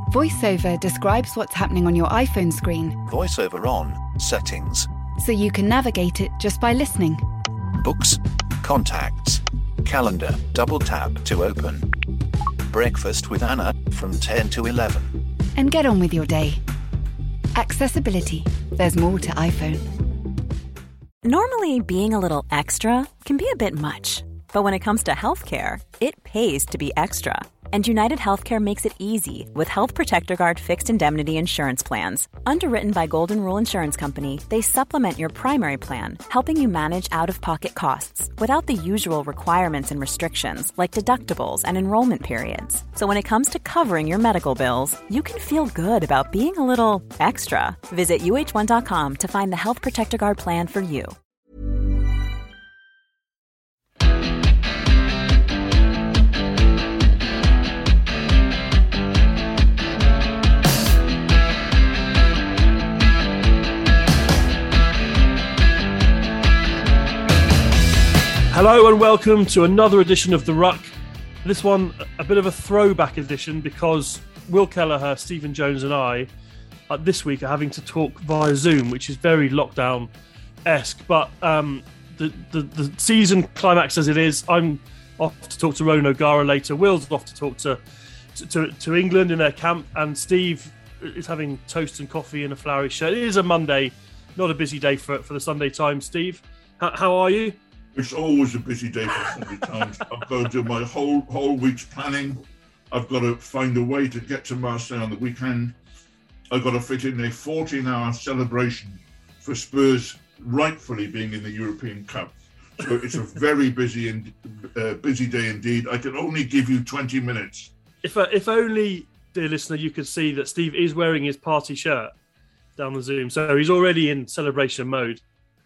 VoiceOver describes what's happening on your iPhone screen. VoiceOver on, settings. So you can navigate it just by listening. Books, contacts, calendar, double tap to open. Breakfast with Anna from 10 to 11. And get on with your day. Accessibility. There's more to iPhone. Normally, being a little extra can be a bit much. But when it comes to healthcare, it pays to be extra. And United Healthcare makes it easy with Health Protector Guard fixed indemnity insurance plans. Underwritten by Golden Rule Insurance Company, they supplement your primary plan, helping you manage out-of-pocket costs without the usual requirements and restrictions like deductibles and enrollment periods. So when it comes to covering your medical bills, you can feel good about being a little extra. Visit uh1.com to find the Health Protector Guard plan for you. Hello and welcome to another edition of The Ruck. This one, a bit of a throwback edition because Will Kelleher, Stephen Jones and I this week are having to talk via Zoom, which is very lockdown-esque. But the season climax as it is, I'm off to talk to Ronan O'Gara later. Will's off to talk to England in their camp. And Steve is having toast and coffee in a flowery shirt. It is a Monday, not a busy day for the Sunday Times. Steve, how are you? It's always a busy day for Sunday Times. I've got to do my whole week's planning. I've got to find a way to get to Marseille on the weekend. I've got to fit in a 14-hour celebration for Spurs rightfully being in the European Cup. So it's a very busy day indeed. I can only give you 20 minutes. If only, dear listener, you could see that Steve is wearing his party shirt down the Zoom. So he's already in celebration mode.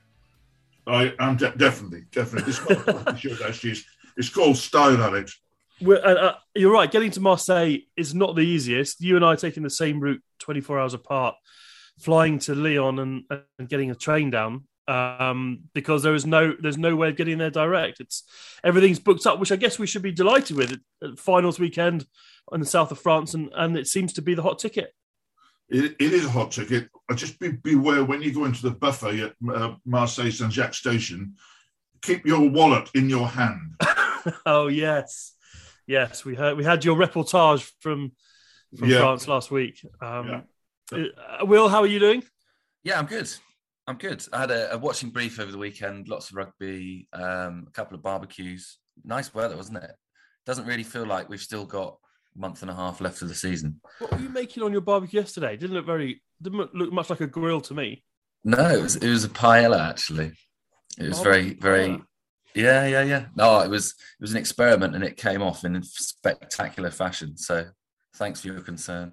I am definitely. This shirt actually is called Style, Alex. You're right. Getting to Marseille is not the easiest. You and I are taking the same route, 24 hours apart, flying to Lyon and getting a train down because there's no way of getting there direct. Everything's booked up, which I guess we should be delighted with. Finals weekend in the south of France, and it seems to be the hot ticket. It is a hot ticket. Just beware when you go into the buffet at Marseille Saint-Jacques station, keep your wallet in your hand. Oh, yes. Yes, we had your reportage from France last week. Will, how are you doing? Yeah, I'm good. I had a watching brief over the weekend, lots of rugby, a couple of barbecues. Nice weather, wasn't it? Doesn't really feel like we've still got month and a half left of the season. What were you making on your barbecue yesterday? Didn't look much like a grill to me. No, it was a paella actually. It was very yeah. No, it was an experiment and it came off in spectacular fashion. So thanks for your concern.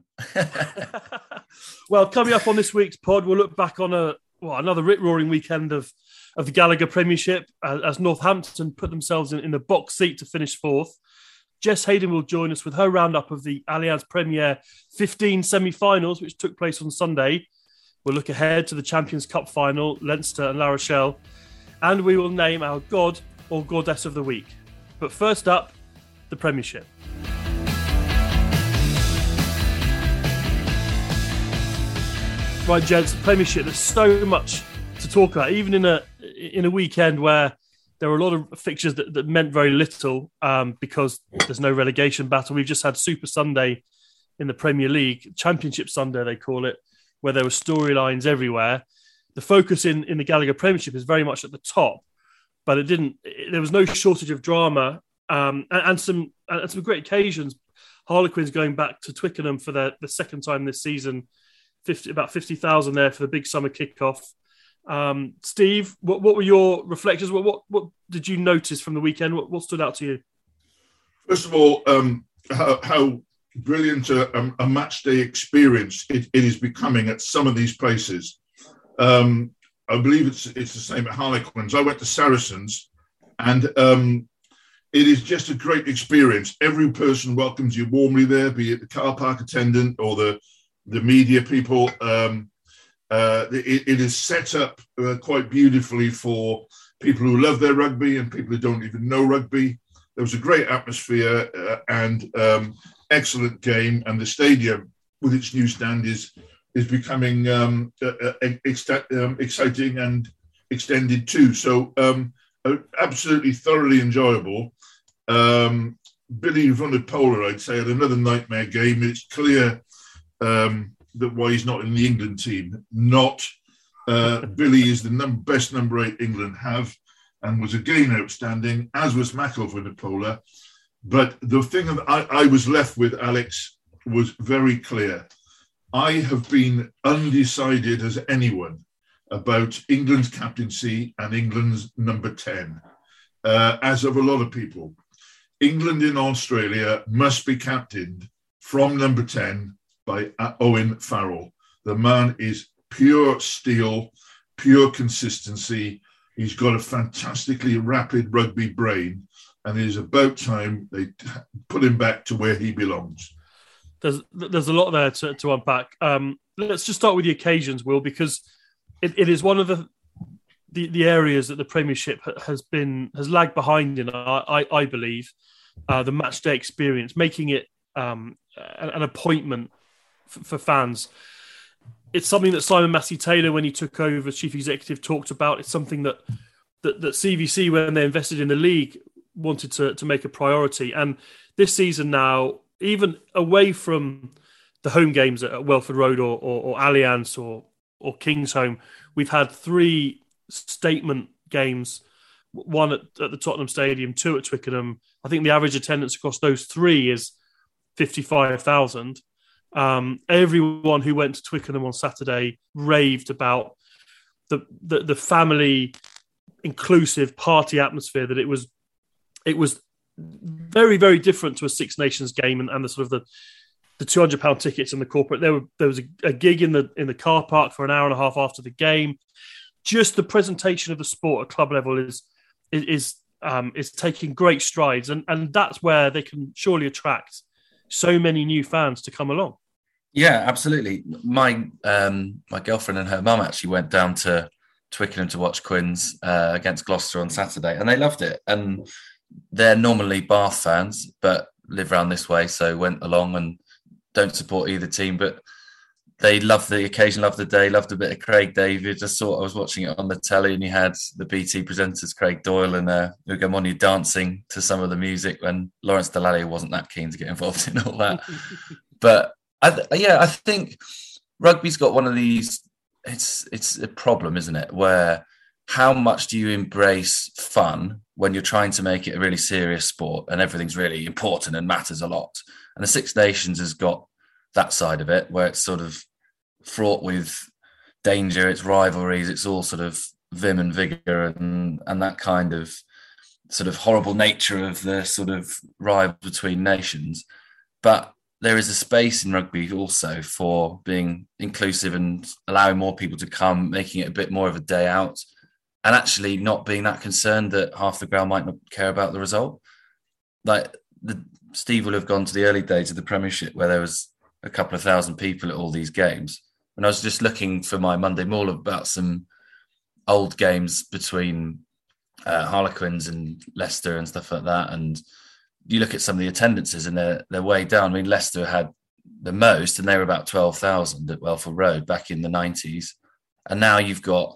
Well, coming up on this week's pod, we'll look back on another rip-roaring weekend of the Gallagher Premiership as Northampton put themselves in the box seat to finish fourth. Jess Hayden will join us with her roundup of the Allianz Premier 15 semi-finals, which took place on Sunday. We'll look ahead to the Champions Cup final, Leinster and La Rochelle, and we will name our God or Goddess of the Week. But first up, the Premiership. Right, gents, the Premiership. There's so much to talk about, even in a weekend where there were a lot of fixtures that meant very little because there's no relegation battle. We've just had Super Sunday in the Premier League, Championship Sunday they call it, where there were storylines everywhere. The focus in the Gallagher Premiership is very much at the top, but there was no shortage of drama and some great occasions. Harlequins going back to Twickenham for the second time this season, about 50,000 there for the big summer kickoff. Steve, what were your reflections? What did you notice from the weekend? What stood out to you? First of all, how brilliant a match day experience it is becoming at some of these places. I believe it's the same at Harlequins. I went to Saracens, and it is just a great experience. Every person welcomes you warmly there, be it the car park attendant or the media people. It is set up quite beautifully for people who love their rugby and people who don't even know rugby. There was a great atmosphere and excellent game, and the stadium with its new stand is becoming exciting and extended too. So absolutely thoroughly enjoyable. Billy Vunipola, I'd say, had another nightmare game. It's clear that why he's not in the England team. Billy is the best number 8 England have, and was again outstanding, as was Mako Vunipola. But the thing that I was left with, Alex, was very clear. I have been undecided as anyone about England's captaincy and England's number 10, as of a lot of people. England in Australia must be captained from number 10 by Owen Farrell. The man is pure steel, pure consistency. He's got a fantastically rapid rugby brain, and it is about time they put him back to where he belongs. There's a lot there to unpack. Let's just start with the occasions, Will, because it is one of the areas that the Premiership has lagged behind in. I believe the match day experience, making it an appointment for fans. It's something that Simon Massey-Taylor, when he took over as chief executive, talked about. It's something that CVC, when they invested in the league, wanted to make a priority. And this season now, even away from the home games at Welford Road or Allianz or Kingsholm, we've had 3 statement games, one at the Tottenham Stadium, 2 at Twickenham. I think the average attendance across those 3 is 55,000. Everyone who went to Twickenham on Saturday raved about the family inclusive party atmosphere, that it was very, very different to a Six Nations game and the sort of the £200 tickets and the corporate. There was a gig in the car park for an hour and a half after the game. Just the presentation of the sport at club level is taking great strides, and that's where they can surely attract so many new fans to come along. Yeah, absolutely. My girlfriend and her mum actually went down to Twickenham to watch Quins against Gloucester on Saturday, and they loved it. And they're normally Bath fans, but live around this way, so went along and don't support either team. But they loved the occasion, loved the day, loved a bit of Craig David. Just thought I was watching it on the telly, and you had the BT presenters, Craig Doyle and Ugo Monu, dancing to some of the music when Lawrence Dallaglio wasn't that keen to get involved in all that. But I think rugby's got one of these. It's a problem, isn't it? Where how much do you embrace fun when you're trying to make it a really serious sport and everything's really important and matters a lot? And the Six Nations has got that side of it, where it's sort of fraught with danger, it's rivalries, it's all sort of vim and vigour and that kind of sort of horrible nature of the sort of rival between nations. But there is a space in rugby also for being inclusive and allowing more people to come, making it a bit more of a day out, and actually not being that concerned that half the ground might not care about the result. Like Steve will have gone to the early days of the Premiership where there was a couple of thousand people at all these games. And I was just looking for my Monday Maul about some old games between Harlequins and Leicester and stuff like that. And you look at some of the attendances and they're way down. I mean, Leicester had the most, and they were about 12,000 at Welford Road back in the 90s. And now you've got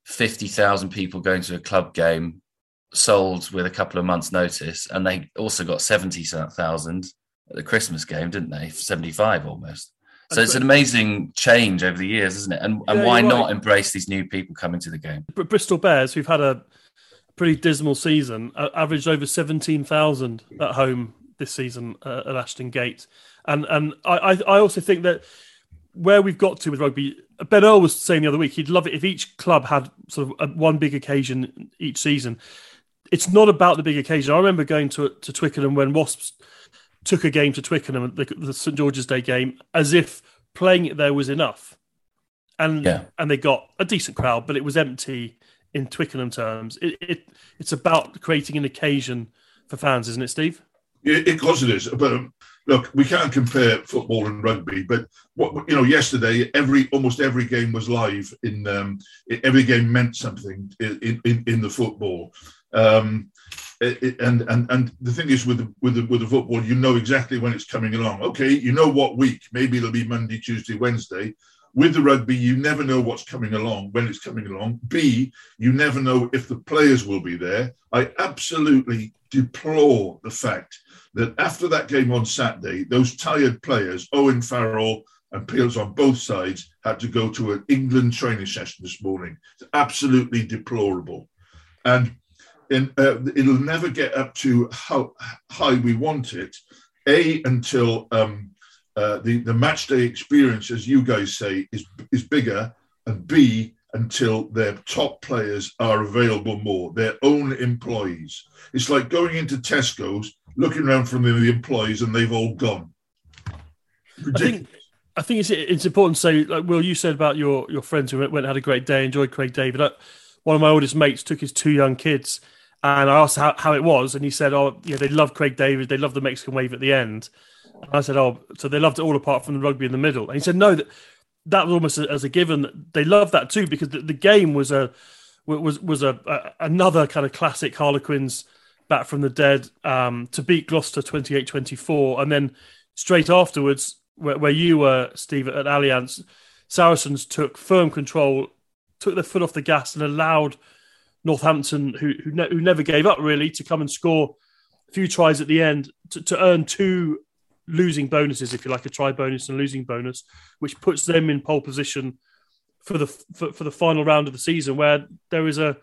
50,000 people going to a club game sold with a couple of months' notice. And they also got 70,000 at the Christmas game, didn't they? 75 almost. So it's an amazing change over the years, isn't it? And why not embrace these new people coming to the game? Bristol Bears, who've had a pretty dismal season, averaged over 17,000 at home this season at Ashton Gate. And I also think that where we've got to with rugby, Ben Earl was saying the other week, he'd love it if each club had sort of one big occasion each season. It's not about the big occasion. I remember going to Twickenham when Wasps took a game to Twickenham, the St George's Day game, as if playing it there was enough. And they got a decent crowd, but it was empty in Twickenham terms. It's about creating an occasion for fans, isn't it, Steve? Yeah, of course it is. But look, we can't compare football and rugby. But yesterday, almost every game was live. Every game meant something in the football. and the thing is with the football, you know exactly when it's coming along. Okay, you know what week. Maybe it'll be Monday, Tuesday, Wednesday. With the rugby, you never know what's coming along, when it's coming along. B, you never know if the players will be there. I absolutely deplore the fact that after that game on Saturday, those tired players, Owen Farrell and Peels on both sides, had to go to an England training session this morning. It's absolutely deplorable. And it'll never get up to how high we want it, A, until... the match day experience, as you guys say, is bigger, and B, until their top players are available more, their own employees. It's like going into Tesco's, looking around for the employees, and they've all gone. I think it's important to say, like Will, you said about your friends who went and had a great day, enjoyed Craig David. One of my oldest mates took his 2 young kids, and I asked how it was, and he said, they love Craig David, they love the Mexican wave at the end. And I said, so they loved it all apart from the rugby in the middle. And he said, no, that was almost as a given. They loved that too, because the game was another kind of classic Harlequins back from the dead to beat Gloucester 28-24. And then straight afterwards, where you were, Steve, at Allianz, Saracens took firm control, took their foot off the gas and allowed Northampton, who never gave up really, to come and score a few tries at the end to earn 2 losing bonuses, if you like, a try bonus and a losing bonus, which puts them in pole position for the final round of the season, where there is still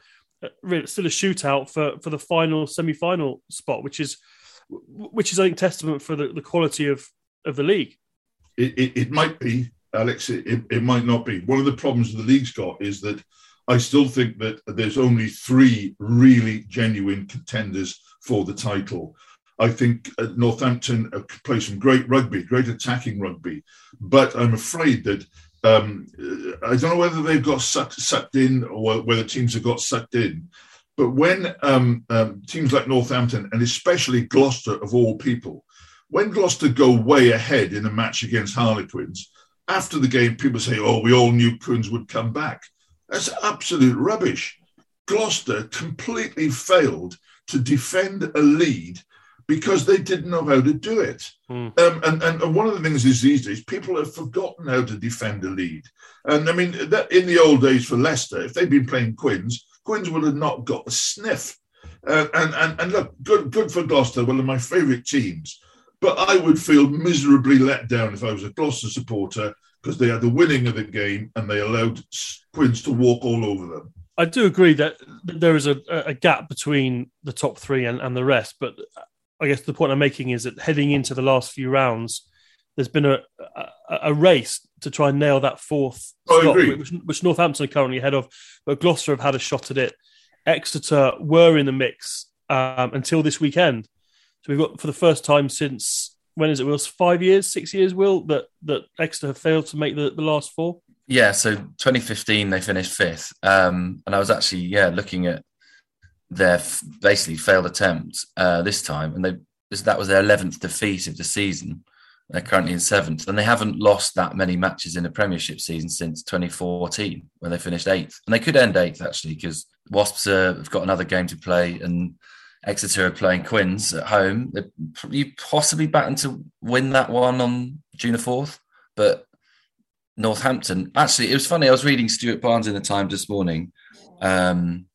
a shootout for the final semi-final spot, which is I think testament for the quality of the league. It might be, Alex. It might not be. One of the problems the league's got is that I still think that there's only 3 really genuine contenders for the title. I think Northampton play some great rugby, great attacking rugby, but I'm afraid that I don't know whether they've got sucked in or whether teams have got sucked in. But when teams like Northampton, and especially Gloucester of all people, when Gloucester go way ahead in a match against Harlequins, after the game, people say, we all knew Quins would come back. That's absolute rubbish. Gloucester completely failed to defend a lead because they didn't know how to do it. And one of the things is these days, people have forgotten how to defend a lead. And I mean, that in the old days for Leicester, if they'd been playing Quins would have not got a sniff. And look, good for Gloucester, one of my favourite teams. But I would feel miserably let down if I was a Gloucester supporter, because they had the winning of the game and they allowed Quins to walk all over them. I do agree that there is a gap between the top 3 and the rest, but I guess the point I'm making is that heading into the last few rounds, there's been a race to try and nail that 4th spot, which Northampton are currently ahead of, but Gloucester have had a shot at it. Exeter were in the mix until this weekend. So we've got, for the first time since, when is it, Will? 5 years, 6 years, Will, that Exeter have failed to make the last 4? Yeah, so 2015 they finished 5th. And I was actually, looking at their basically failed attempt this time, and that was their 11th defeat of the season. They're currently in 7th, and they haven't lost that many matches in a Premiership season since 2014, when they finished 8th. And they could end 8th, actually, because Wasps have got another game to play, and Exeter are playing Quins at home. They're possibly battling to win that one on June 4th, but Northampton, actually, it was funny, I was reading Stuart Barnes in the Times this morning, and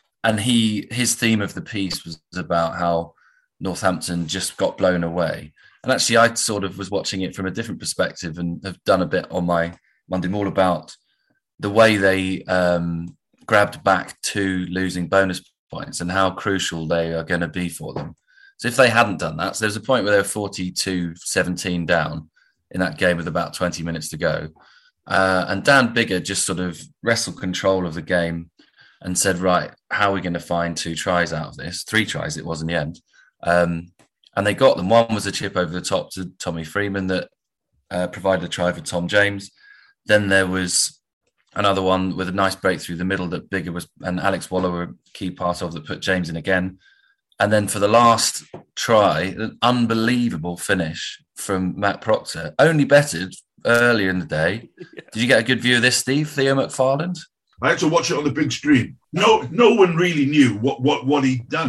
his theme of the piece was about how Northampton just got blown away. And actually, I sort of was watching it from a different perspective and have done a bit on my Monday Maul about the way they grabbed back 2 losing bonus points and how crucial they are going to be for them. So if they hadn't done that, so there was a point where they were 42-17 down in that game with about 20 minutes to go. And Dan Biggar just sort of wrestled control of the game and said, right, how are we going to find 2 tries out of this? 3 tries it was in the end. And they got them. One was a chip over the top to Tommy Freeman that provided a try for Tom James. Then there was another one with a nice break through the middle that Biggar was, and Alex Waller were a key part of, that put James in again. And then for the last try, an unbelievable finish from Matt Proctor, only betted earlier in the day. Did you get a good view of this, Steve? Theo McFarland? I had to watch it on the big screen. No one really knew what he'd done.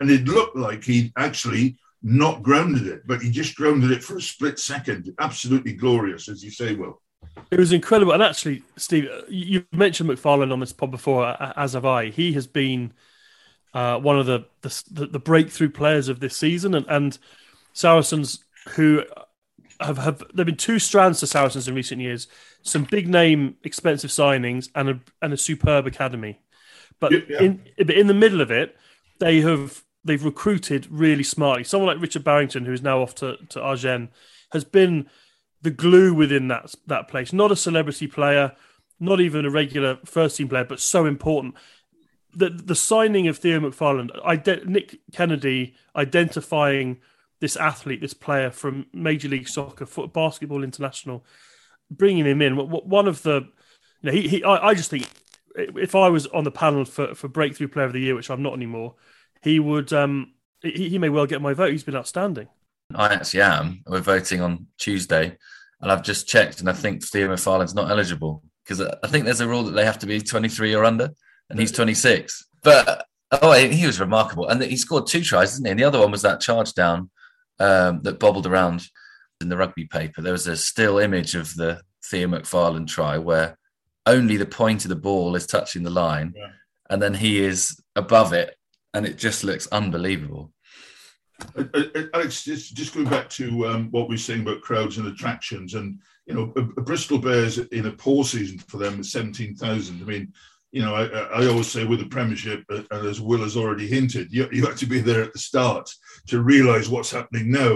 and it looked like he'd actually not grounded it, but he just grounded it for a split second. Absolutely glorious, as you say, Will. It was incredible. And actually, Steve, you mentioned McFarlane on this pod before, as have I. He has been one of the breakthrough players of this season. And Saracens, who have there have been two strands to Saracens in recent years, some big name, expensive signings and a superb academy. But in the middle of it, they've recruited really smartly. Someone like Richard Barrington, who is now off to Agen, has been the glue within that place. Not a celebrity player, not even a regular first-team player, but so important. The signing of Theo McFarlane, Nick Kennedy identifying this athlete, this player from Major League Soccer, Basketball International, bringing him in. One of the... I just think if I was on the panel for Breakthrough Player of the Year, which I'm not anymore, he would. He may well get my vote. He's been outstanding. I actually am. We're voting on Tuesday, and I've just checked, and I think Theo McFarlane's not eligible because I think there's a rule that they have to be 23 or under, and he's 26. But he was remarkable, and he scored 2 tries, didn't he? And the other one was that charge down that bobbled around in the rugby paper. There was a still image of the Theo McFarlane try where only the point of the ball is touching the line, and then he is above it. And it just looks unbelievable. Alex, just going back to what we were saying about crowds and attractions, and Bristol Bears in a poor season for them at 17,000. I mean, I always say with the Premiership, and as Will has already hinted, you have to be there at the start to realise what's happening now.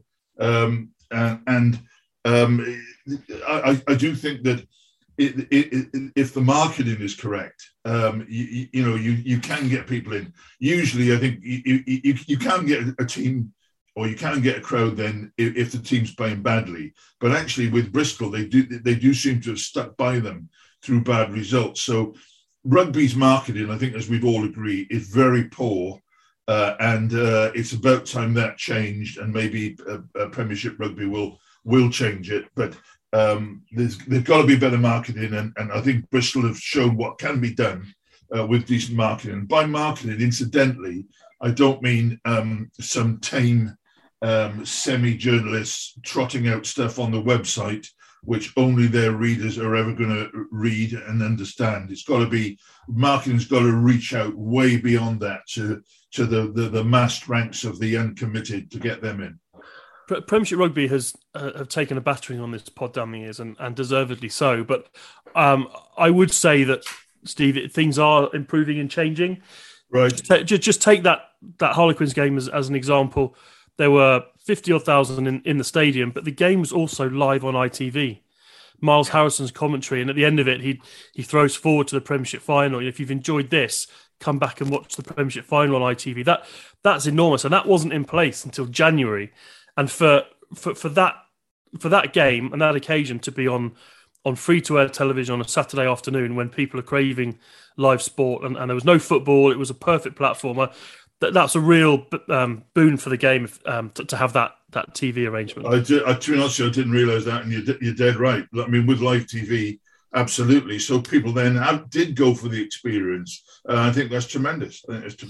I do think that if the marketing is correct, you can get people in. Usually, I think you can get a team, or you can get a crowd then if the team's playing badly. But actually, with Bristol, they do seem to have stuck by them through bad results. So rugby's marketing, I think, as we'd all agree, is very poor. And it's about time that changed, and maybe Premiership Rugby will change it. But there's got to be better marketing, and I think Bristol have shown what can be done with decent marketing. And by marketing, incidentally, I don't mean some tame semi-journalists trotting out stuff on the website which only their readers are ever going to read and understand. It's got to be, marketing's got to reach out way beyond that to the massed ranks of the uncommitted to get them in. Premiership Rugby have taken a battering on this pod down the years, and deservedly so. But I would say that, Steve, things are improving and changing. Right. Just take that Harlequins game as an example. There were 50,000 in the stadium, but the game was also live on ITV. Miles Harrison's commentary, and at the end of it, he throws forward to the Premiership final. If you've enjoyed this, come back and watch the Premiership final on ITV. That's enormous, and that wasn't in place until January. And for that game and that occasion to be on free-to-air television on a Saturday afternoon when people are craving live sport and there was no football, it was a perfect platform. That's a real boon for the game to have that TV arrangement. To be honest, I didn't realise that, and you're dead right. I mean, with live TV, absolutely. So people then did go for the experience. I think that's tremendous.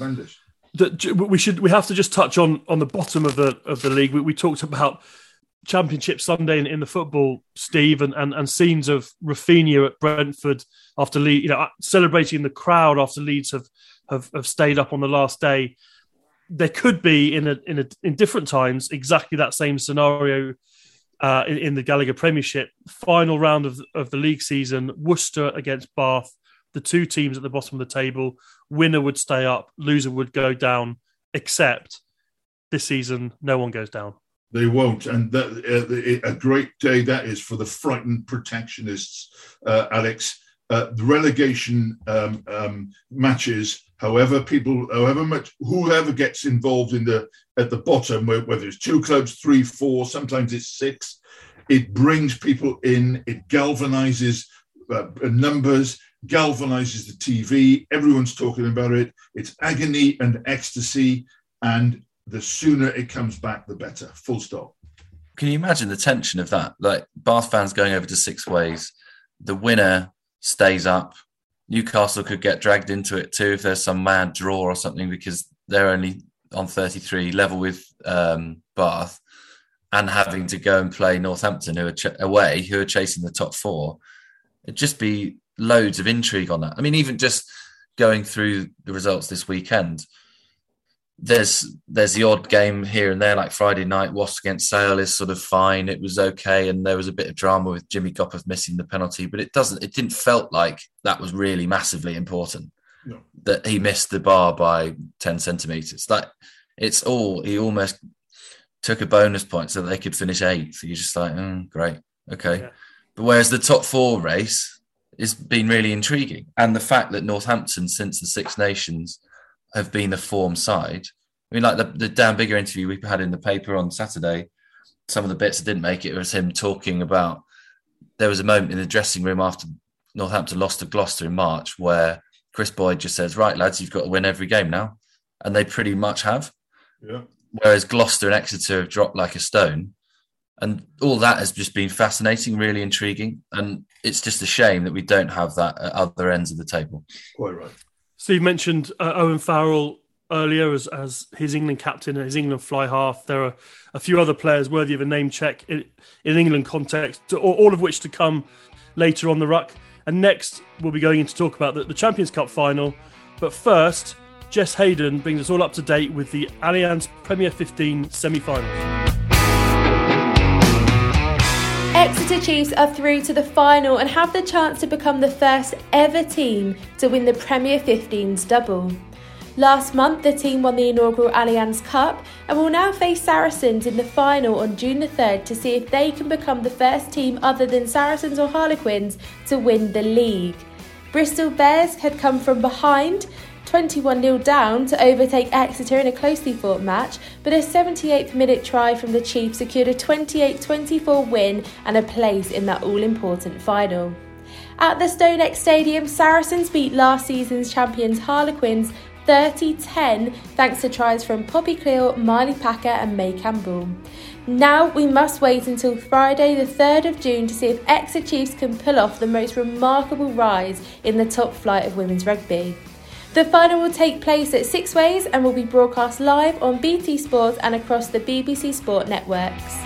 We have to just touch on the bottom of the league. We talked about Championship Sunday in the football, Steve, and scenes of Rafinha at Brentford after Leeds, celebrating the crowd after Leeds have stayed up on the last day. There could be in different times exactly that same scenario in the Gallagher Premiership final round of the league season. Worcester against Bath, the two teams at the bottom of the table. Winner would stay up, loser would go down. Except this season, no one goes down. They won't, and a great day that is for the frightened protectionists, Alex. The relegation matches, whoever gets involved at the bottom, whether it's 2 clubs, 3, 4, sometimes it's 6, it brings people in. It galvanizes numbers, galvanizes the TV. Everyone's talking about it. It's agony and ecstasy, and the sooner it comes back, the better. Full stop. Can you imagine the tension of that? Like Bath fans going over to Six Ways, the winner stays up. Newcastle could get dragged into it too if there's some mad draw or something, because they're only on 33, level with Bath, and having to go and play Northampton, who are chasing the top four. It'd just be loads of intrigue on that. I mean, even just going through the results this weekend, there's the odd game here and there, like Friday night, Wasps against Sale is sort of fine. It was okay, and there was a bit of drama with Jimmy Gopperth missing the penalty, but it didn't felt like that was really massively important. No. That he missed the bar by 10 centimetres. He almost took a bonus point so that they could finish 8th. You're just like, great, okay. Yeah. But whereas the top 4 race has been really intriguing. And the fact that Northampton, since the Six Nations, have been a form side. I mean, like the Dan Bigger interview we had in the paper on Saturday, some of the bits that didn't make it was him talking about, there was a moment in the dressing room after Northampton lost to Gloucester in March where Chris Boyd just says, right, lads, you've got to win every game now. And they pretty much have. Yeah. Whereas Gloucester and Exeter have dropped like a stone. And all that has just been fascinating, really intriguing. And it's just a shame that we don't have that at other ends of the table. Quite right. Steve mentioned Owen Farrell earlier as his England captain and his England fly half. There are a few other players worthy of a name check in England context, all of which to come later on the ruck. And next, we'll be going in to talk about the Champions Cup final. But first, Jess Hayden brings us all up to date with the Allianz Premier 15 semi-finals. Exeter Chiefs are through to the final and have the chance to become the first ever team to win the Premier 15's double. Last month, the team won the inaugural Allianz Cup and will now face Saracens in the final on June the 3rd to see if they can become the first team other than Saracens or Harlequins to win the league. Bristol Bears had come from behind, 21-0 down, to overtake Exeter in a closely fought match, but a 78th minute try from the Chiefs secured a 28-24 win and a place in that all-important final. At the StoneX Stadium, Saracens beat last season's champions Harlequins 30-10 thanks to tries from Poppy Cleal, Marley Packer and May Campbell. Now we must wait until Friday the 3rd of June to see if Exeter Chiefs can pull off the most remarkable rise in the top flight of women's rugby. The final will take place at Six Ways and will be broadcast live on BT Sports and across the BBC Sport networks.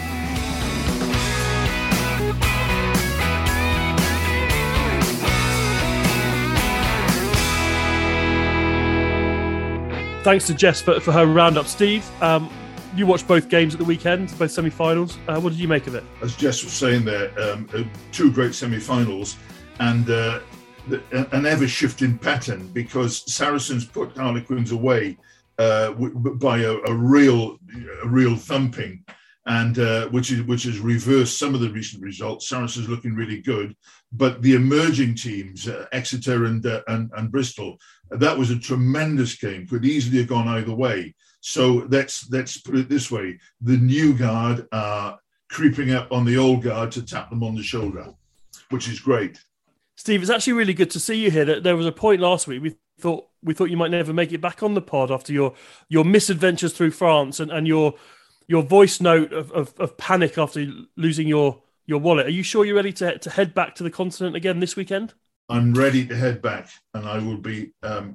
Thanks to Jess for her roundup. Steve, you watched both games at the weekend, both semi-finals. What did you make of it? As Jess was saying there, 2 great semi-finals and an ever-shifting pattern because Saracens put Harlequins away by a real thumping, and which has reversed some of the recent results. Saracens looking really good, but the emerging teams, Exeter and Bristol, that was a tremendous game. Could easily have gone either way. So let's put it this way: the new guard are creeping up on the old guard to tap them on the shoulder, which is great. Steve, it's actually really good to see you here. There was a point last week we thought you might never make it back on the pod after your misadventures through France and your voice note of panic after losing your wallet. Are you sure you're ready to head back to the continent again this weekend? I'm ready to head back, and I will be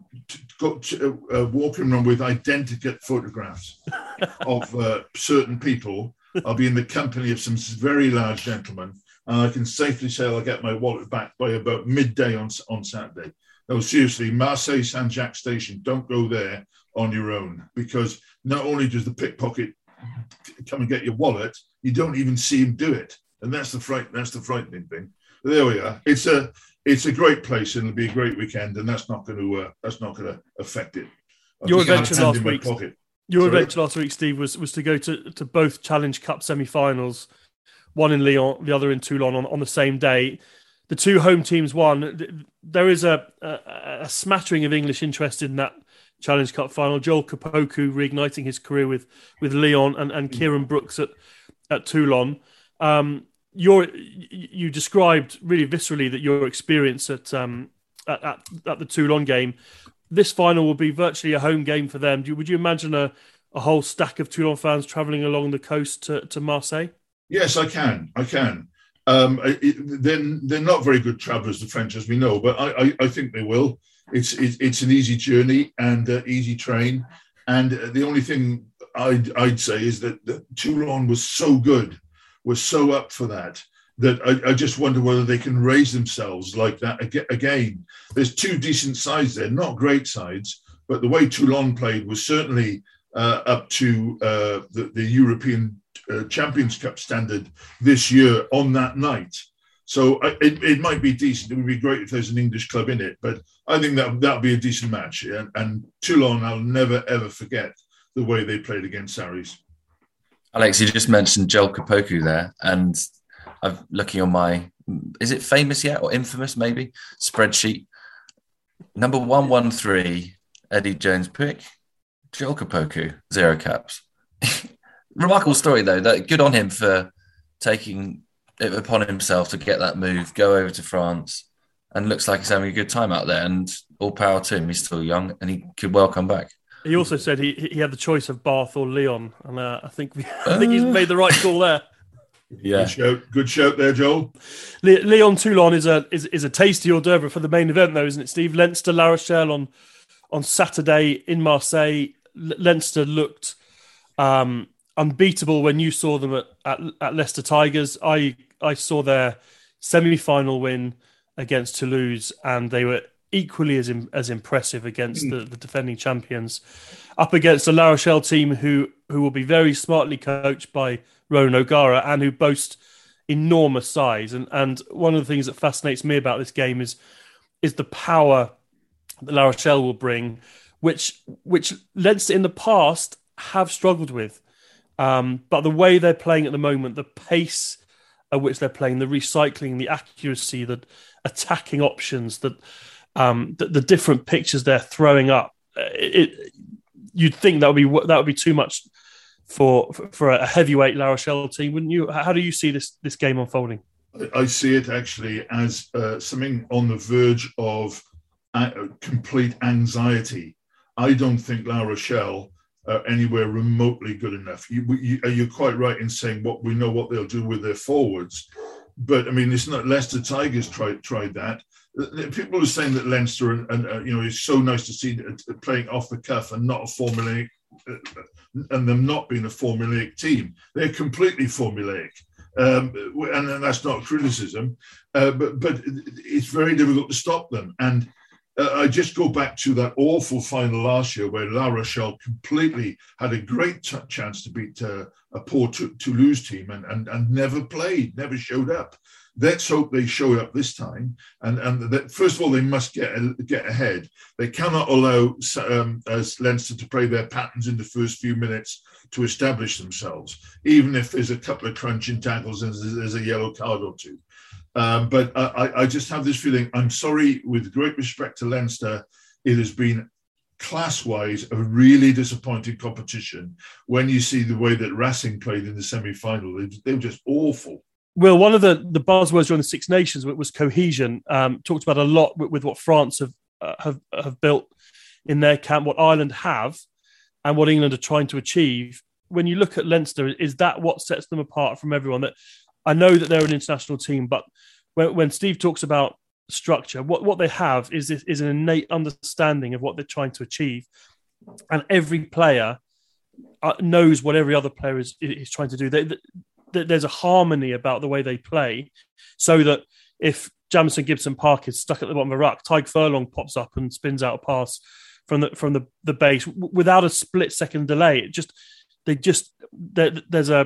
walking around with identical photographs of certain people. I'll be in the company of some very large gentlemen. And I can safely say I'll get my wallet back by about midday on Saturday. No, seriously, Marseille Saint-Jacques Station, don't go there on your own, because not only does the pickpocket come and get your wallet, you don't even see him do it. And that's the frightening thing. But there we are. It's a great place and it'll be a great weekend, and that's not going to affect it. Your adventure last week, Steve, was to go to both Challenge Cup semi-finals, one in Lyon, the other in Toulon on the same day. The 2 home teams won. There is a smattering of English interest in that Challenge Cup final. Joel Kapoku reigniting his career with Lyon and Kieran Brooks at Toulon. You described really viscerally that your experience at the Toulon game. This final will be virtually a home game for them. Would you imagine a whole stack of Toulon fans travelling along the coast to Marseille? Yes, I can. They're not very good travellers, the French, as we know, but I think they will. It's an easy journey and easy train. And the only thing I'd say is that Toulon was so good, was so up for that I just wonder whether they can raise themselves like that again. There's two decent sides there, not great sides, but the way Toulon played was certainly up to the European Champions Cup standard this year on that night. So it might be decent. It would be great if there's an English club in it, but I think that would be a decent match. And Toulon, I'll never, ever forget the way they played against Sarries. Alex, you just mentioned Joel Kapoku there, and I'm looking on my, is it famous yet or infamous maybe, spreadsheet. Number 113, Eddie Jones-Pick, Joel Kapoku, 0 caps. Remarkable story though, that good on him for taking it upon himself to get that move, go over to France, and looks like he's having a good time out there, and all power to him. He's still young and he could well come back. He also said he had the choice of Bath or Lyon, and I think he's made the right call there. Yeah, good shout there, Joel. Lyon Toulon is a tasty hors d'oeuvre for the main event, though, isn't it, Steve? Leinster La Rochelle on Saturday in Marseille. Leinster looked unbeatable when you saw them at Leicester Tigers. I saw their semi-final win against Toulouse, and they were equally as impressive against the defending champions, up against a La Rochelle team who will be very smartly coached by Ronan O'Gara and who boast enormous size. And one of the things that fascinates me about this game is the power that La Rochelle will bring, which Leinster in the past have struggled with. But the way they're playing at the moment, the pace at which they're playing, the recycling, the accuracy, the attacking options, the different pictures they're throwing up, you'd think that would be too much for a heavyweight La Rochelle team, wouldn't you? How do you see this game unfolding? I see it actually as something on the verge of complete anxiety. I don't think La Rochelle are anywhere remotely good enough. You're quite right in saying we know what they'll do with their forwards, but I mean, it's not Leicester Tigers tried that. People are saying that Leinster and it's so nice to see playing off the cuff and not a formulaic, and them not being a formulaic team. They're completely formulaic, and that's not criticism, but it's very difficult to stop them. And I just go back to that awful final last year where La Rochelle completely had a great chance to beat a poor Toulouse team and never played, never showed up. Let's hope they show up this time. And that, first of all, they must get ahead. They cannot allow as Leinster to play their patterns in the first few minutes to establish themselves, even if there's a couple of crunching tackles and there's a yellow card or two. But I just have this feeling, I'm sorry, with great respect to Leinster, it has been class-wise a really disappointing competition. When you see the way that Racing played in the semi-final, they were just awful. Well, one of the buzzwords during the Six Nations was cohesion. Talked about a lot with what France have built in their camp, what Ireland have, and what England are trying to achieve. When you look at Leinster, is that what sets them apart from everyone? That I know that they're an international team, but when Steve talks about structure, what they have is an innate understanding of what they're trying to achieve, and every player knows what every other player is trying to do. There's a harmony about the way they play, so that if Jamison Gibson Park is stuck at the bottom of a ruck, Tyg Furlong pops up and spins out a pass from the base without a split second delay. There's a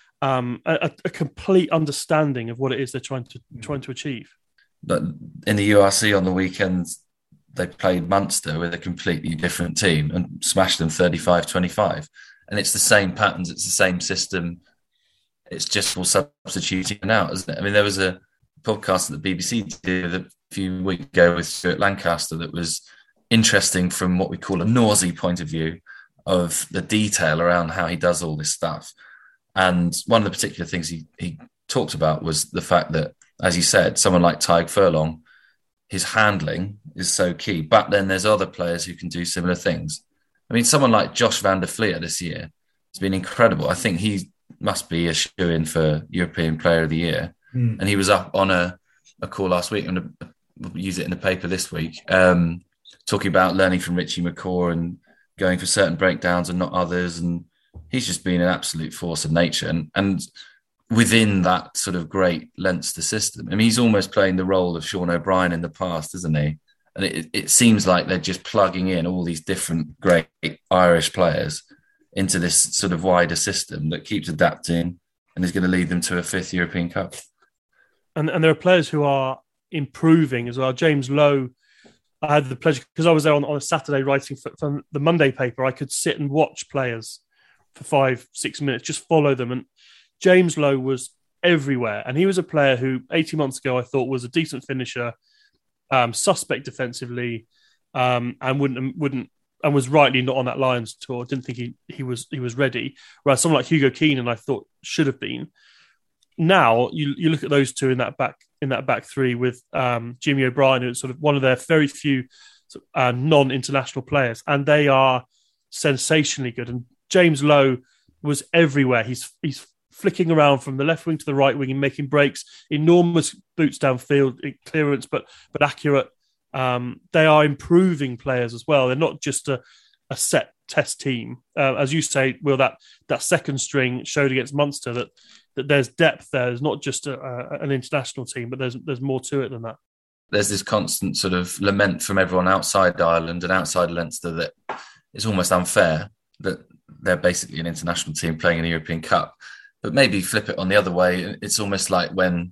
complete understanding of what it is they're trying to achieve. But in the URC on the weekends, they played Munster with a completely different team and smashed them 35-25. And it's the same patterns, it's the same system. It's just all substituting out, isn't it? I mean, there was a podcast that the BBC did a few weeks ago with Stuart Lancaster that was interesting from what we call a Norsey point of view of the detail around how he does all this stuff. And one of the particular things he talked about was the fact that, as you said, someone like Tyg Furlong, his handling is so key. But then there's other players who can do similar things. I mean, someone like Josh van der Fleer this year has been incredible. I think he must be a shoe-in for European Player of the Year. And he was up on a call last week, and we'll use it in the paper this week, talking about learning from Richie McCaw and going for certain breakdowns and not others. And he's just been an absolute force of nature. And within that sort of great Leinster system, I mean, he's almost playing the role of Sean O'Brien in the past, isn't he? And it seems like they're just plugging in all these different great Irish players into this sort of wider system that keeps adapting and is going to lead them to a 5th European Cup. And there are players who are improving as well. James Lowe, I had the pleasure, because I was there on a Saturday writing for the Monday paper, I could sit and watch players for 5-6 minutes, just follow them. And James Lowe was everywhere. And he was a player who 18 months ago I thought was a decent finisher, suspect defensively, and wouldn't and was rightly not on that Lions tour. Didn't think he was ready. Whereas someone like Hugo Keenan I thought should have been. Now you look at those two in that back three with Jimmy O'Brien, who's sort of one of their very few non-international players, and they are sensationally good. And James Lowe was everywhere. He's flicking around from the left wing to the right wing and making breaks, enormous boots downfield clearance, but accurate. They are improving players as well. They're not just a set test team. As you say, Will, that second string showed against Munster that there's depth there. There's not just an international team, but there's more to it than that. There's this constant sort of lament from everyone outside Ireland and outside Leinster that it's almost unfair that they're basically an international team playing in a European Cup. But maybe flip it on the other way. It's almost like when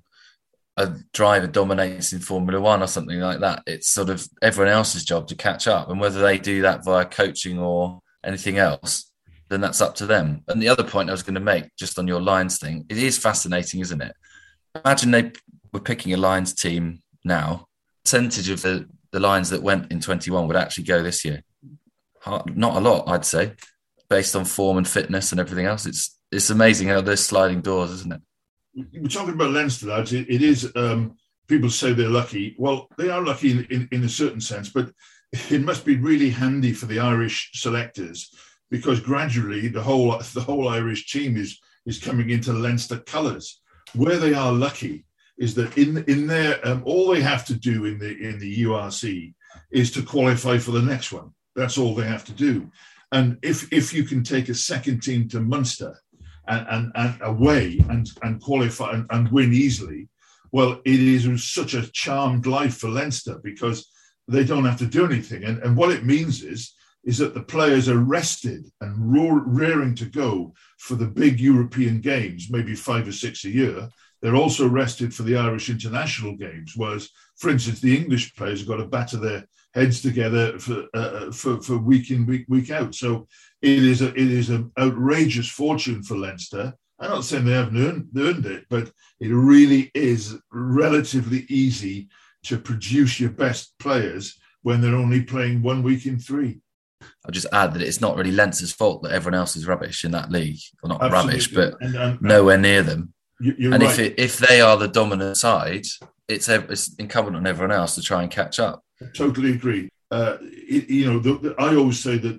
a driver dominates in Formula One or something like that. It's sort of everyone else's job to catch up. And whether they do that via coaching or anything else, then that's up to them. And the other point I was going to make, just on your Lions thing, it is fascinating, isn't it? Imagine they were picking a Lions team now. Percentage of the Lions that went in 21 would actually go this year. Not a lot, I'd say, based on form and fitness and everything else. It's amazing how there's sliding doors, isn't it? We're talking about Leinster, lads. It is, people say they're lucky. Well, they are lucky in a certain sense, but it must be really handy for the Irish selectors because gradually the whole Irish team is coming into Leinster colours. Where they are lucky is that in their all they have to do in the URC is to qualify for the next one. That's all they have to do. And if you can take a second team to Munster and away and qualify and win easily, well, it is such a charmed life for Leinster because they don't have to do anything. And what it means is that the players are rested and raring to go for the big European games, maybe 5 or 6 a year. They're also rested for the Irish international games, whereas, for instance, the English players have got to batter their heads together for week in, week out. So it is an outrageous fortune for Leinster. I'm not saying they haven't earned it, but it really is relatively easy to produce your best players when they're only playing 1 week in 3. I'll just add that it's not really Leinster's fault that everyone else is rubbish in that league. Well, not Absolutely. Rubbish, but and nowhere near them. You're and right. if they are the dominant side, it's incumbent on everyone else to try and catch up. I totally agree. I always say that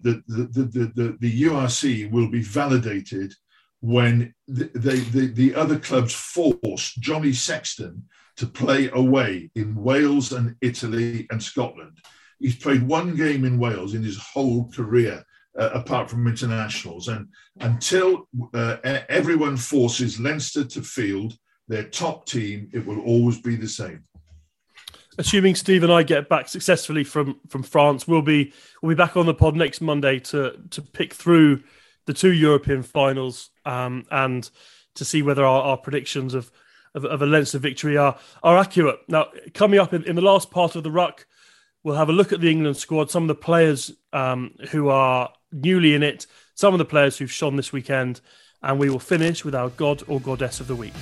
the URC will be validated when the other clubs force Johnny Sexton to play away in Wales and Italy and Scotland. He's played one game in Wales in his whole career, apart from internationals. And until everyone forces Leinster to field their top team, it will always be the same. Assuming Steve and I get back successfully from France, we'll be back on the pod next Monday to pick through the 2 European finals and to see whether our predictions of a Leinster victory are accurate. Now, coming up in the last part of the ruck, we'll have a look at the England squad, some of the players who are newly in it, some of the players who've shone this weekend, and we will finish with our God or Goddess of the Week.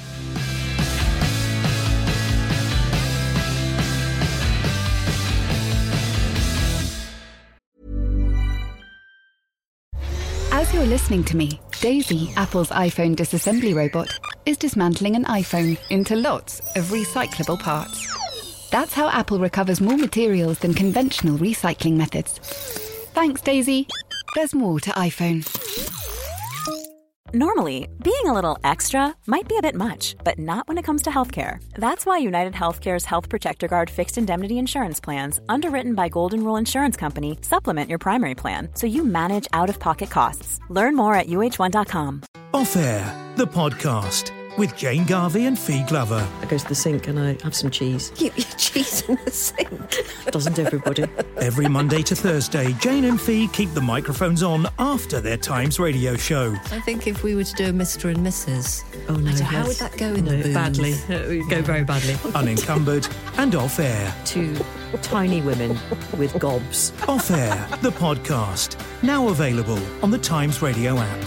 As you're listening to me, Daisy, Apple's iPhone disassembly robot, is dismantling an iPhone into lots of recyclable parts. That's how Apple recovers more materials than conventional recycling methods. Thanks, Daisy. There's more to iPhone. Normally, being a little extra might be a bit much, but not when it comes to healthcare. That's why United Healthcare's Health Protector Guard fixed indemnity insurance plans, underwritten by Golden Rule Insurance Company, supplement your primary plan so you manage out-of-pocket costs. Learn more at uh1.com. Off Air, the podcast with Jane Garvey and Fee Glover. I go to the sink and I have some cheese. You eat cheese in the sink? Doesn't everybody? Every Monday to Thursday, Jane and Fee keep the microphones on after their Times radio show. I think if we were to do a Mr. and Mrs. Oh no, how would that go in the booth? Badly. It would go very badly. Unencumbered and Off Air. Two tiny women with gobs. Off Air, the podcast. Now available on the Times radio app.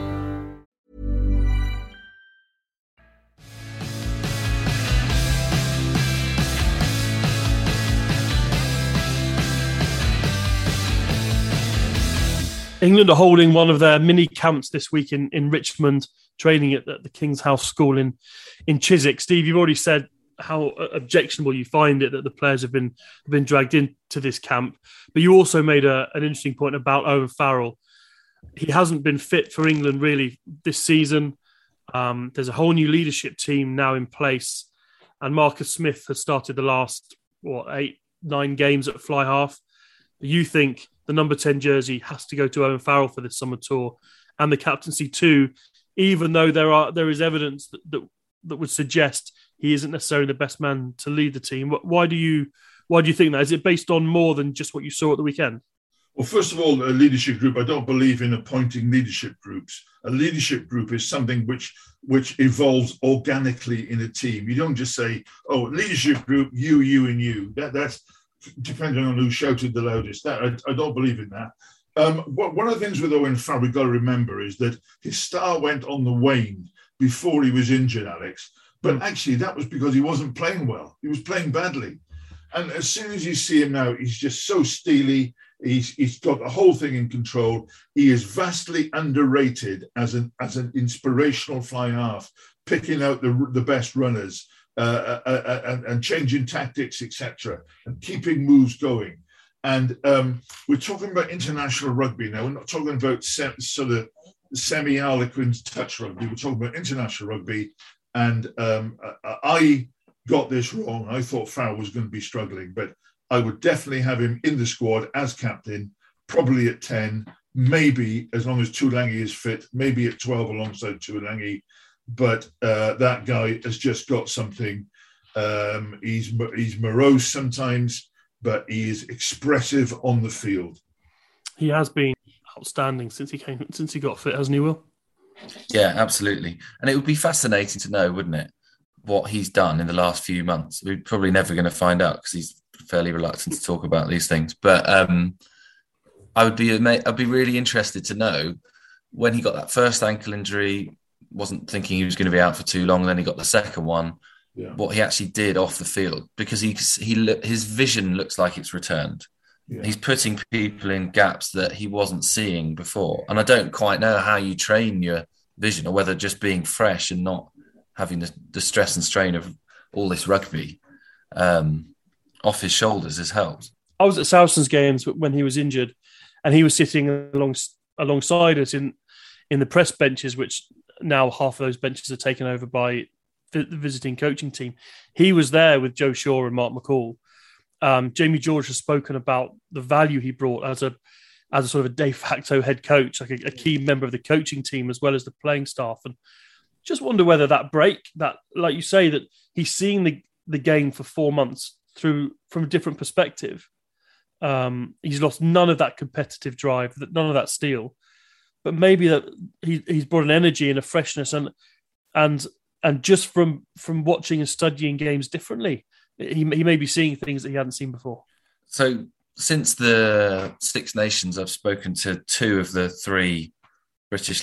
England are holding one of their mini camps this week in Richmond, training at the King's House School in Chiswick. Steve, you've already said how objectionable you find it that the players have been dragged into this camp, but you also made an interesting point about Owen Farrell. He hasn't been fit for England really this season. There's a whole new leadership team now in place, and Marcus Smith has started the last 8-9 games at fly half. You think the number 10 jersey has to go to Owen Farrell for this summer tour, and the captaincy too, even though there is evidence that would suggest he isn't necessarily the best man to lead the team. Why do you think that? Is it based on more than just what you saw at the weekend? Well, first of all, a leadership group, I don't believe in appointing leadership groups. A leadership group is something which evolves organically in a team. You don't just say, oh, leadership group, you, and you. That's depending on who shouted the loudest. I don't believe in that. One of the things with Owen Farrell we've got to remember is that his star went on the wane before he was injured, Alex. But actually, that was because he wasn't playing well. He was playing badly. And as soon as you see him now, he's just so steely. He's got the whole thing in control. He is vastly underrated as an inspirational fly half, picking out the best runners. And changing tactics, etc., and keeping moves going. And we're talking about international rugby now. We're not talking about sort of semi-harlequin touch rugby. We're talking about international rugby. And I got this wrong. I thought Farrell was going to be struggling, but I would definitely have him in the squad as captain, probably at 10, maybe as long as Tuilagi is fit, maybe at 12 alongside Tuilagi. But that guy has just got something. He's morose sometimes, but he is expressive on the field. He has been outstanding since he got fit, hasn't he, Will? Yeah, absolutely. And it would be fascinating to know, wouldn't it, what he's done in the last few months. We're probably never going to find out because he's fairly reluctant to talk about these things. But I'd be really interested to know when he got that first ankle injury. Wasn't thinking he was going to be out for too long. Then he got the second one. Yeah. What he actually did off the field, because his vision looks like it's returned. Yeah. He's putting people in gaps that he wasn't seeing before. And I don't quite know how you train your vision, or whether just being fresh and not having the stress and strain of all this rugby off his shoulders has helped. I was at Southson's games when he was injured, and he was sitting alongside us in the press benches, which now half of those benches are taken over by the visiting coaching team. He was there with Joe Shaw and Mark McCall. Jamie George has spoken about the value he brought as a sort of a de facto head coach, like a key member of the coaching team as well as the playing staff. And just wonder whether that break, that, like you say, that he's seeing the game for 4 months from a different perspective. He's lost none of that competitive drive, none of that steel. But maybe that he's brought an energy and a freshness, and just from watching and studying games differently, he may be seeing things that he hadn't seen before. So since the Six Nations, I've spoken to 2 of the 3 British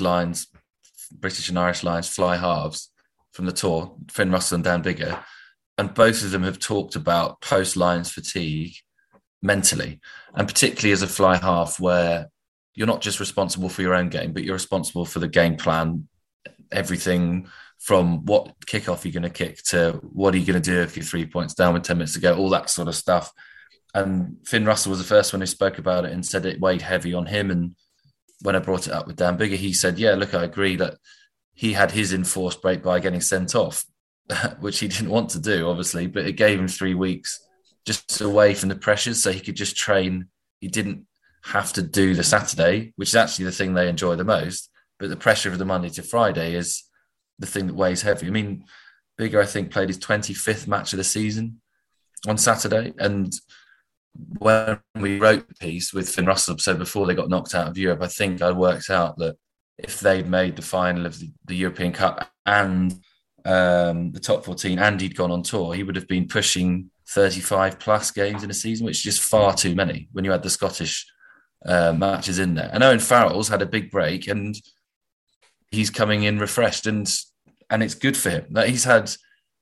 and Irish Lions fly halves from the tour, Finn Russell and Dan Biggar, and both of them have talked about post-Lions fatigue mentally, and particularly as a fly half where you're not just responsible for your own game, but you're responsible for the game plan, everything from what kickoff you're going to kick to what are you going to do if you're 3 points down with 10 minutes to go, all that sort of stuff. And Finn Russell was the first one who spoke about it and said it weighed heavy on him. And when I brought it up with Dan Biggar, he said, yeah, look, I agree that he had his enforced break by getting sent off, which he didn't want to do, obviously, but it gave him 3 weeks just away from the pressures so he could just train. He didn't have to do the Saturday, which is actually the thing they enjoy the most, but the pressure of the Monday to Friday is the thing that weighs heavy. I mean, Biggar, I think, played his 25th match of the season on Saturday, and when we wrote the piece with Finn Russell, so before they got knocked out of Europe, I think I worked out that if they'd made the final of the European Cup and the top 14 and he'd gone on tour, he would have been pushing 35 plus games in a season, which is just far too many when you had the Scottish matches in there. And Owen Farrell's had a big break and he's coming in refreshed, and it's good for him that he's had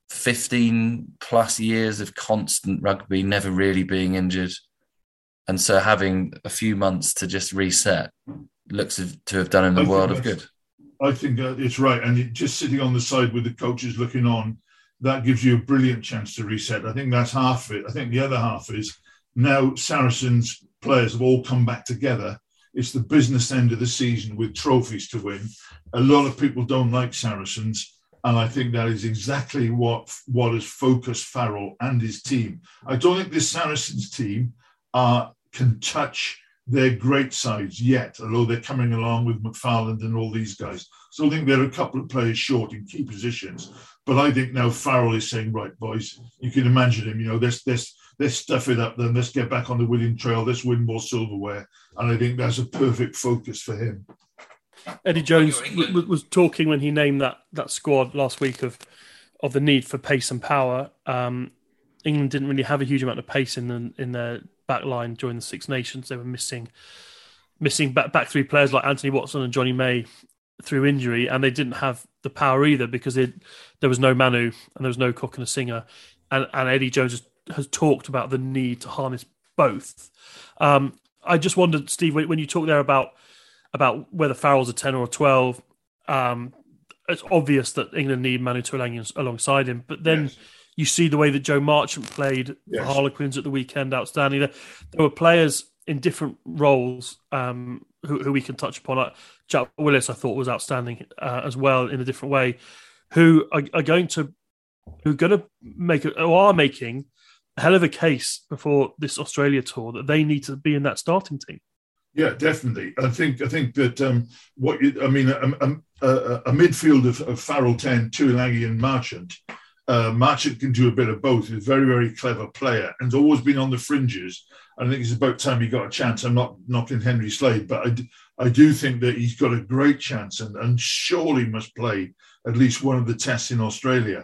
15 plus years of constant rugby, never really being injured. And so having a few months to just reset looks to have done him the world of good. I think it's right. And just sitting on the side with the coaches looking on, that gives you a brilliant chance to reset. I think that's half of it. I think the other half is now Saracens players have all come back together. It's the business end of the season with trophies to win. A lot of people don't like Saracens. And I think that is exactly what has focused Farrell and his team. I don't think this Saracens team can touch their great sides yet, although they're coming along with McFarland and all these guys. So I think they're a couple of players short in key positions. But I think now Farrell is saying, right, boys, you can imagine him, let's stuff it up then, let's get back on the winning trail, let's win more silverware. And I think that's a perfect focus for him. Eddie Jones was talking when he named that squad last week of the need for pace and power. England didn't really have a huge amount of pace in their back line during the Six Nations. They were missing back three players like Anthony Watson and Johnny May through injury, and they didn't have the power either because there was no Manu and there was no Cock and a Singer. And Eddie Jones has talked about the need to harness both. I just wondered, Steve, when you talk there about whether Farrell's a 10 or a 12, it's obvious that England need Manu Tuilagi alongside him. But then you see the way that Joe Marchant played for Harlequins at the weekend, outstanding. There were players in different roles who we can touch upon. Jack Willis, I thought, was outstanding as well in a different way, who are going to make or are making a hell of a case before this Australia tour that they need to be in that starting team. Yeah, definitely. I think that a midfield of Farrell 10, Tuilagi and Marchant. Marchant can do a bit of both. He's a very, very clever player and has always been on the fringes. I think it's about time he got a chance. I'm not knocking Henry Slade, but I do think that he's got a great chance and surely must play at least one of the tests in Australia.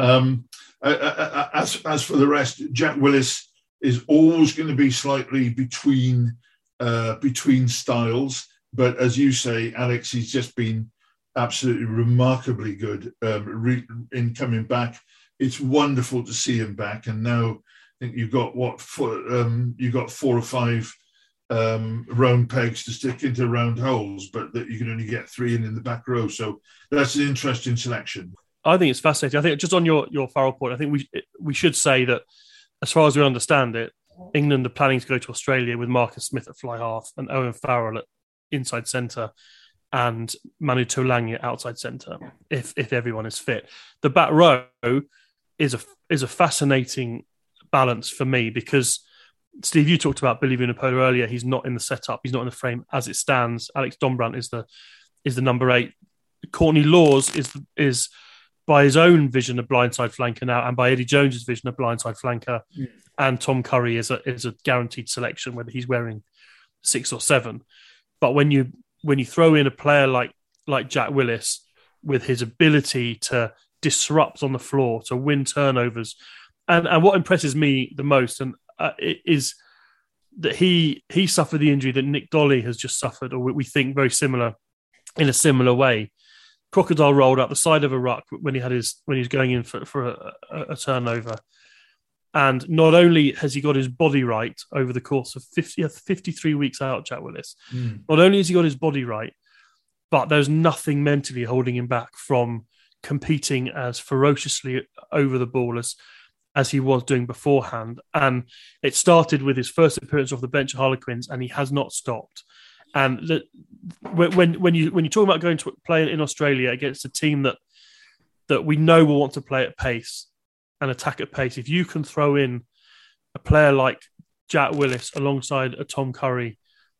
As for the rest, Jack Willis is always going to be slightly between styles, but as you say, Alex, he's just been absolutely remarkably good in coming back. It's wonderful to see him back, and now I think you've got you've got 4 or 5 round pegs to stick into round holes, but that you can only get 3 in the back row. So that's an interesting selection. I think it's fascinating. I think just on your Farrell point, I think we should say that as far as we understand it, England are planning to go to Australia with Marcus Smith at fly half and Owen Farrell at inside centre and Manu Tuilagi at outside centre if everyone is fit. The back row is a fascinating balance for me because, Steve, you talked about Billy Vunipola earlier. He's not in the setup. He's not in the frame as it stands. Alex Dombrandt is the number 8. Courtney Lawes is by his own vision a blindside flanker now, and by Eddie Jones's vision a blindside flanker. Yeah. And Tom Curry is a guaranteed selection, whether he's wearing 6 or 7. But when you throw in a player like Jack Willis with his ability to disrupt on the floor, to win turnovers, and what impresses me the most is that he suffered the injury that Nick Dolly has just suffered, or we think very similar in a similar way. Crocodile rolled out the side of a ruck when he was going in for a turnover. And not only has he got his body right over the course of 53 weeks out, Jack Willis, not only has he got his body right, but there's nothing mentally holding him back from competing as ferociously over the ball as he was doing beforehand. And it started with his first appearance off the bench at Harlequins, and he has not stopped. And when you talk about going to play in Australia against a team that we know will want to play at pace and attack at pace, if you can throw in a player like Jack Willis alongside a Tom Curry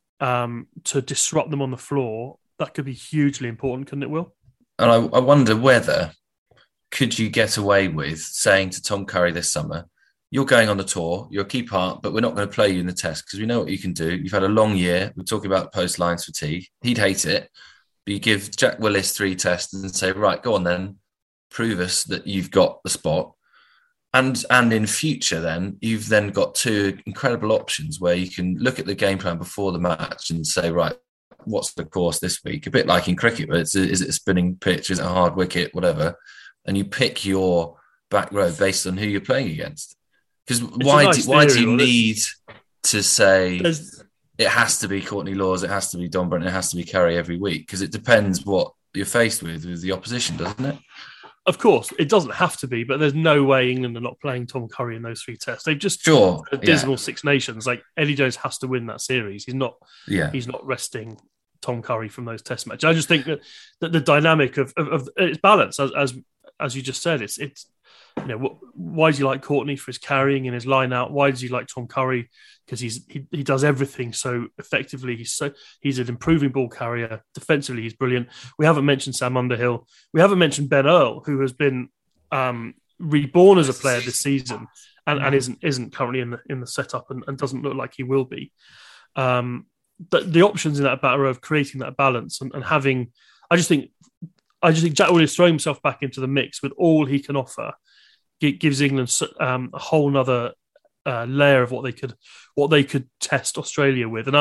to disrupt them on the floor, that could be hugely important, couldn't it, Will? And I wonder whether could you get away with saying to Tom Curry this summer, you're going on the tour, you're a key part, but we're not going to play you in the test because we know what you can do. You've had a long year. We're talking about post-lines fatigue. He'd hate it. But you give Jack Willis 3 tests and say, right, go on then, prove us that you've got the spot. And in future then, you've then got 2 incredible options where you can look at the game plan before the match and say, right, what's the course this week? A bit like in cricket, but is it a spinning pitch? Is it a hard wicket? Whatever. And you pick your back row based on who you're playing against. Because why do you need to say it has to be Courtney Lawes, it has to be Don Brent, it has to be Curry every week? Because it depends what you're faced with the opposition, doesn't it? Of course, it doesn't have to be, but there's no way England are not playing Tom Curry in those 3 tests. They've just a dismal 6 Nations. Like Eddie Jones has to win that series. He's not resting Tom Curry from those test matches. I just think that the dynamic of it's balance, as you just said. It's why do you like Courtney for his carrying and his line out? Why does he like Tom Curry? Because he does everything so effectively. He's an improving ball carrier. Defensively, he's brilliant. We haven't mentioned Sam Underhill. We haven't mentioned Ben Earl, who has been reborn as a player this season and isn't currently in the setup and doesn't look like he will be. The options in that battle of creating that balance and having, I just think Jack Willis throwing himself back into the mix with all he can offer gives England a whole nother layer of what they could test Australia with. And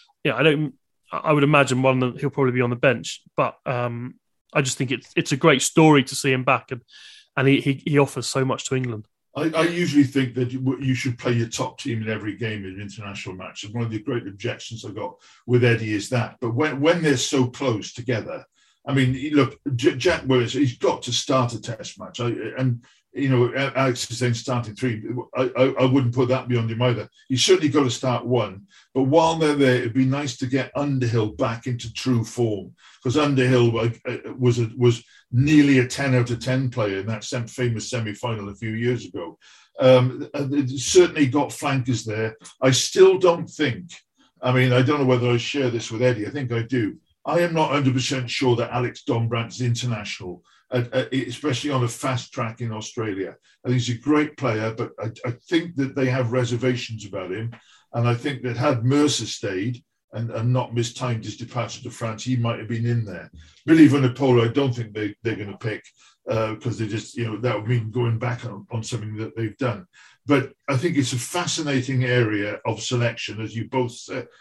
I would imagine one of them, he'll probably be on the bench, but I just think it's a great story to see him back, and he offers so much to England. I usually think that you should play your top team in every game in an international match. And one of the great objections I got with Eddie is that. But when they're so close together, I mean, look, Jack Willis, he's got to start a test match. Alex is saying starting 3. I wouldn't put that beyond him either. He's certainly got to start 1. But while they're there, it'd be nice to get Underhill back into true form, because Underhill was nearly a 10 out of 10 player in that famous semi-final a few years ago. Certainly got flankers there. I still don't think, I don't know whether I share this with Eddie. I think I do. I am not 100% sure that Alex Donbrant is international, especially on a fast track in Australia. I think he's a great player, but I think that they have reservations about him. And I think that had Mercer stayed and not mistimed his departure to France, he might have been in there. Billy Vunipola, I don't think they're going to pick because they just, that would mean going back on something that they've done. But I think it's a fascinating area of selection, as you both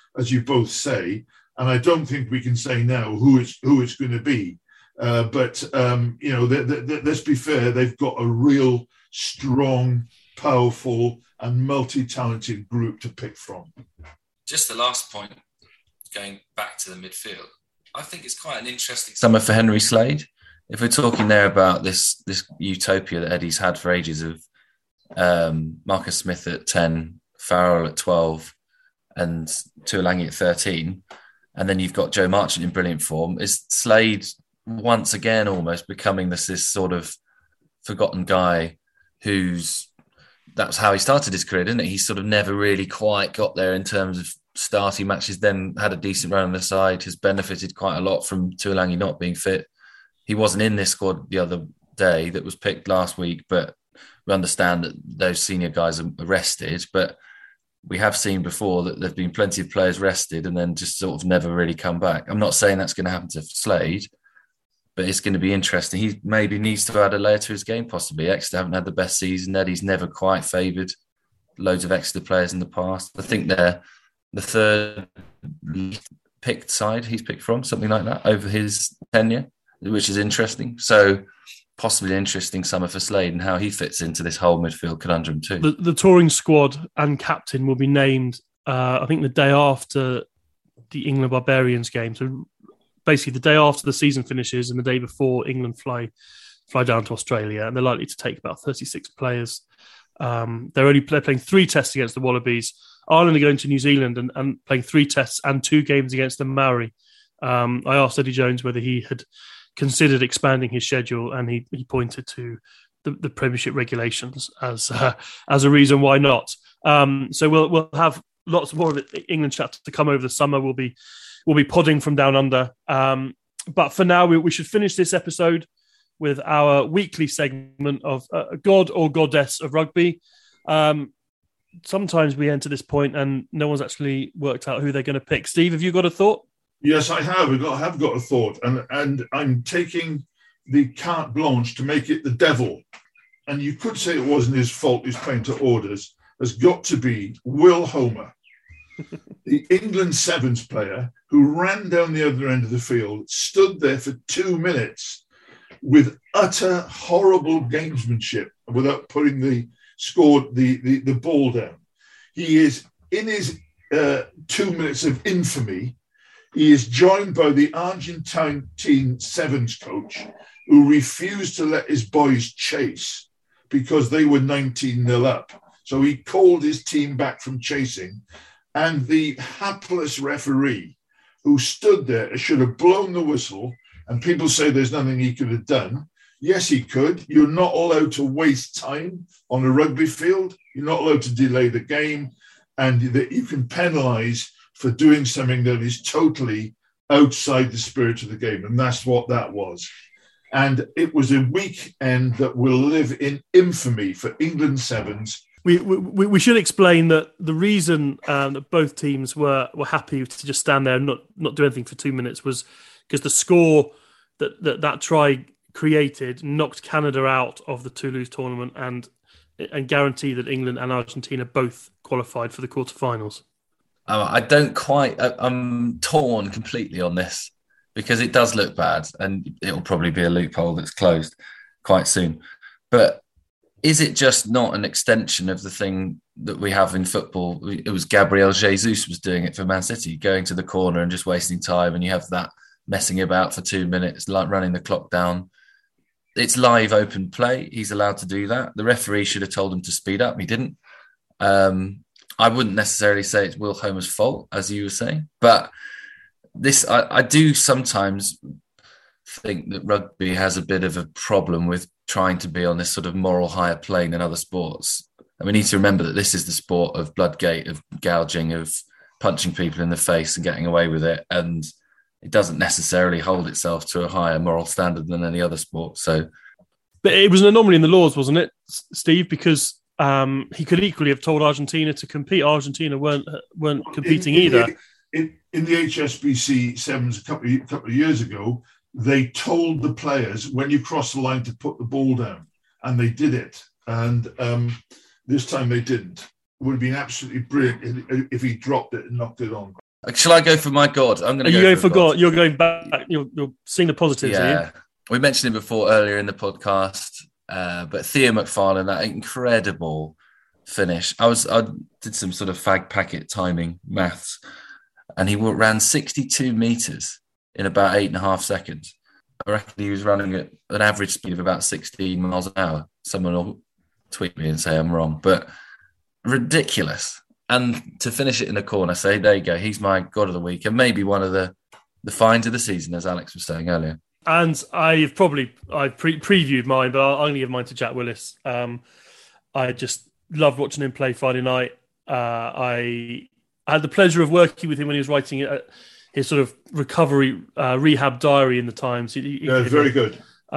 say. And I don't think we can say now who it's going to be. But let's be fair, they've got a real strong, powerful and multi-talented group to pick from. Just the last point, going back to the midfield, I think it's quite an interesting summer for Henry Slade. If we're talking there about this utopia that Eddie's had for ages of Marcus Smith at 10, Farrell at 12 and Tuolangi at 13, and then you've got Joe Marchant in brilliant form, is Slade once again almost becoming this sort of forgotten guy that's how he started his career, didn't it? He sort of never really quite got there in terms of starting matches, then had a decent run on the side, has benefited quite a lot from Tuolangi not being fit. He wasn't in this squad the other day that was picked last week, but we understand that those senior guys are rested. But we have seen before that there've been plenty of players rested and then just sort of never really come back. I'm not saying that's going to happen to Slade, but it's going to be interesting. He maybe needs to add a layer to his game, possibly. Exeter haven't had the best season. Eddie's never quite favoured loads of Exeter players in the past. I think they're the third picked side he's picked from, something like that, over his tenure, which is interesting. So possibly an interesting summer for Slade and how he fits into this whole midfield conundrum too. The touring squad and captain will be named, I think, the day after the England Barbarians game. So basically the day after the season finishes and the day before England fly down to Australia, and they're likely to take about 36 players. They're playing 3 tests against the Wallabies. Ireland are going to New Zealand and playing 3 tests and 2 games against the Maori. I asked Eddie Jones whether he had considered expanding his schedule, and he pointed to the Premiership regulations as a reason why not. So we'll have lots more of England chat to come over the summer. We'll be podding from down under. But for now, we should finish this episode with our weekly segment of God or Goddess of Rugby. Sometimes we enter this point and no one's actually worked out who they're going to pick. Steve, have you got a thought? Yes, I have. I have got a thought, and I'm taking the carte blanche to make it the devil. And you could say it wasn't his fault, he's playing to orders. Has got to be Will Homer, the England Sevens player who ran down the other end of the field, stood there for 2 minutes with utter horrible gamesmanship without putting the ball down. He is in his 2 minutes of infamy. He is joined by the Argentine Sevens coach, who refused to let his boys chase because they were 19-0 up. So he called his team back from chasing. And the hapless referee who stood there should have blown the whistle. And people say there's nothing he could have done. Yes, he could. You're not allowed to waste time on a rugby field. You're not allowed to delay the game. And that you can penalise for doing something that is totally outside the spirit of the game. And that's what that was. And it was a weekend that will live in infamy for England Sevens. We should explain that the reason that both teams were happy to just stand there and not do anything for 2 minutes was because the score that try created knocked Canada out of the Toulouse tournament and guaranteed that England and Argentina both qualified for the quarterfinals. I'm torn completely on this because it does look bad and it'll probably be a loophole that's closed quite soon. But is it just not an extension of the thing that we have in football? It was Gabriel Jesus was doing it for Man City, going to the corner and just wasting time. And you have that messing about for 2 minutes, like running the clock down. It's live open play. He's allowed to do that. The referee should have told him to speed up. He didn't. I wouldn't necessarily say it's Will Homer's fault, as you were saying. But this, I do sometimes think that rugby has a bit of a problem with trying to be on this sort of moral higher plane than other sports. And we need to remember that this is the sport of bloodgate, of gouging, of punching people in the face and getting away with it. And it doesn't necessarily hold itself to a higher moral standard than any other sport. So, but it was an anomaly in the laws, wasn't it, Steve? Because he could equally have told Argentina to compete. Argentina weren't competing either. In the HSBC Sevens a couple of years ago, they told the players when you cross the line to put the ball down, and they did it. And this time they didn't. It would have been absolutely brilliant if he dropped it and knocked it on. Shall I go for my God? I'm going to go for God. You're going back. You're seeing the positives. Yeah, are you? We mentioned him before earlier in the podcast, but Theo McFarlane, that incredible finish. I did some sort of fag packet timing maths, and he ran 62 meters in about 8.5 seconds. I reckon he was running at an average speed of about 16 miles an hour. Someone will tweet me and say I'm wrong, but ridiculous. And to finish it in the corner, say, there you go, he's my God of the week, and maybe one of the finds of the season, as Alex was saying earlier. And I've previewed mine, but I'm going to give mine to Jack Willis. I just loved watching him play Friday night. I had the pleasure of working with him when he was writing his sort of recovery rehab diary in the Times. Very good.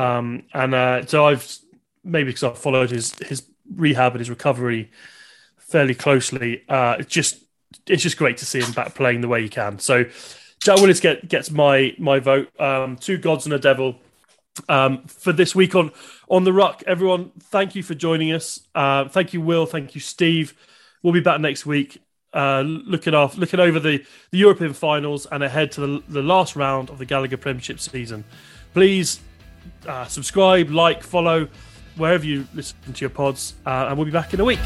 So I've, maybe because I've followed his rehab and his recovery fairly closely, it's just great to see him back playing the way he can. So Jack Willis gets my vote. 2 gods and a devil for this week on the Ruck. Everyone, thank you for joining us. Thank you, Will. Thank you, Steve. We'll be back next week. Looking over the European finals and ahead to the last round of the Gallagher Premiership season. Please subscribe, like, follow wherever you listen to your pods, and we'll be back in a week.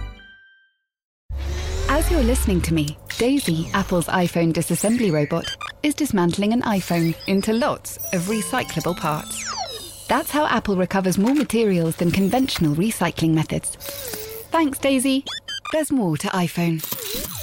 As you're listening to me, Daisy, Apple's iPhone disassembly robot, is dismantling an iPhone into lots of recyclable parts. That's how Apple recovers more materials than conventional recycling methods. Thanks, Daisy. There's more to iPhone.